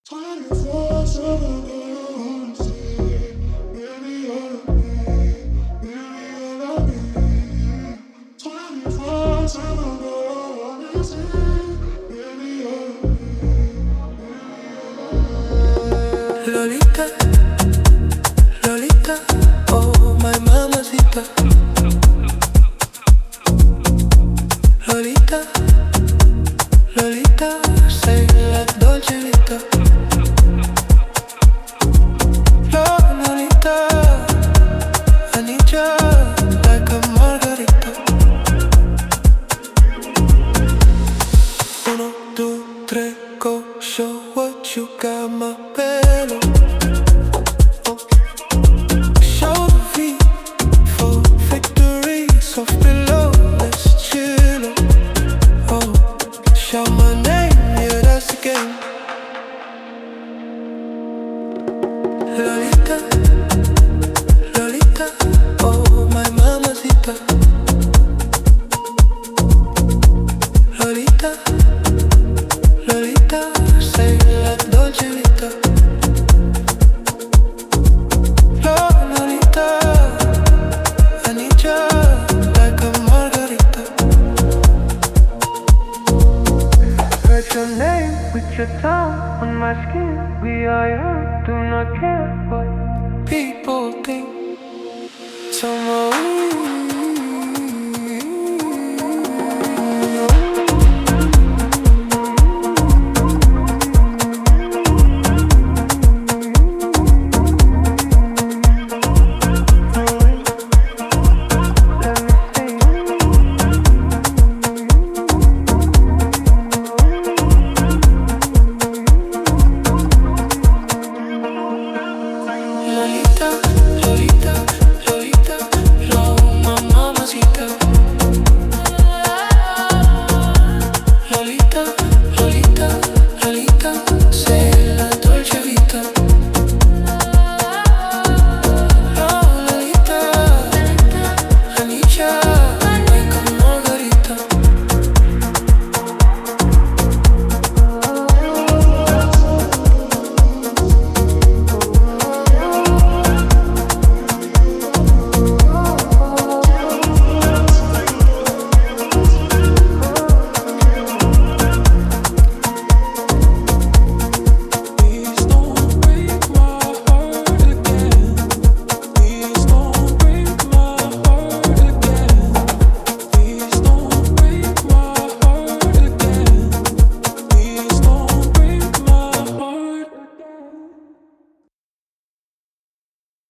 24/7, I see. Baby, all of me. Baby, all of me. 24/7, I see. Baby, all of me. Lolita, Lolita, oh my mamacita. Lolita, Lolita, say la dolce vita. Lolita, I need ya like a margarita. Uno, two, three, go show what you got, my bello. Show the V for victory, soft below, let's chill. Oh, shout my name, yeah, that's the game. Lolita, Lolita, oh my mamacita. Lolita, Lolita, say la dolce vita. Lolita, I need ya like a margarita. Write your name with your tongue on my skin. We are young, do not care what people think. Somehow